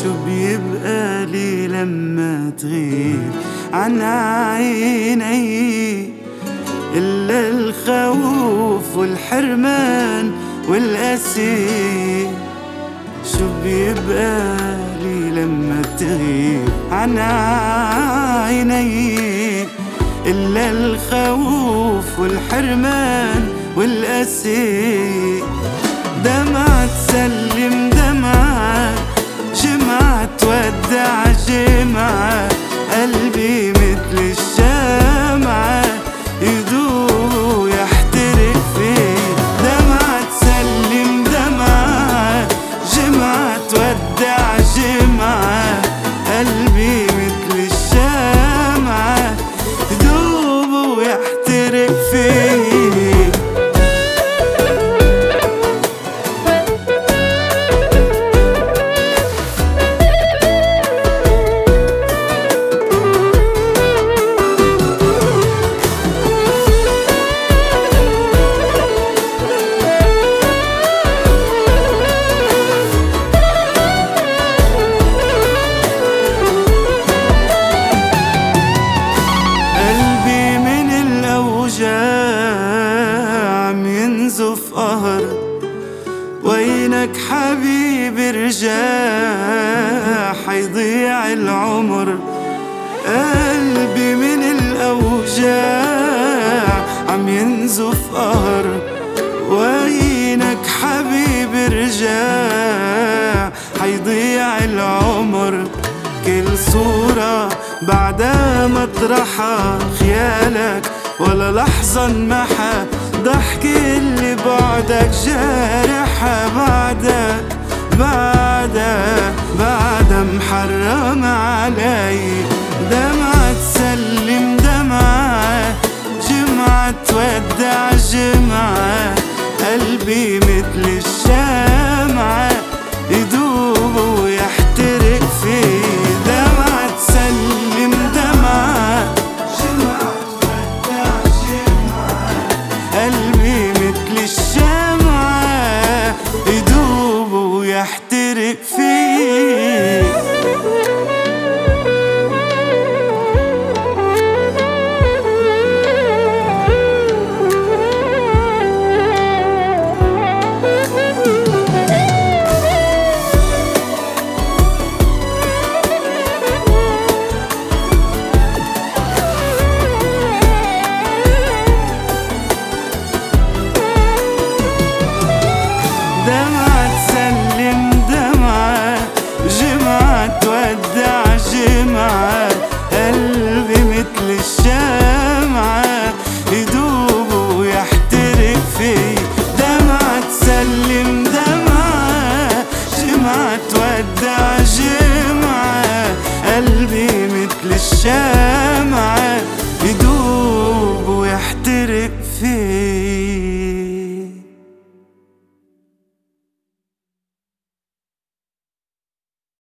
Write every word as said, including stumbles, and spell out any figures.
شو بيبقى لي لما تغيب عن عيني إلا الخوف والحرمان والأسي. شو بيبقى لي لما تغيب عن عيني إلا الخوف والحرمان والأسي. دمعة تسلم دمعة، جمعة تودع جمعة، قلبي مثل الشمعة يدوب ويحترق فيه. دمعة تسلم دمعة، جمعة تودع جمعة، قلبي مثل الشمعة يدوب ويحترق فيه. ينزف قهر وينك حبيبي رجع حيضيع العمر. قلبي من الأوجاع عم ينزف قهر وينك حبيبي رجع حيضيع العمر. كل صورة بعدها مطرحها خيالك ولا لحظة انمحى ضحكي اللي بعدك جارحة. بعدك بعدك بعدها محرم علي. دمعة تسلم دمعة، جمعة تودع جمعة، قلبي مثل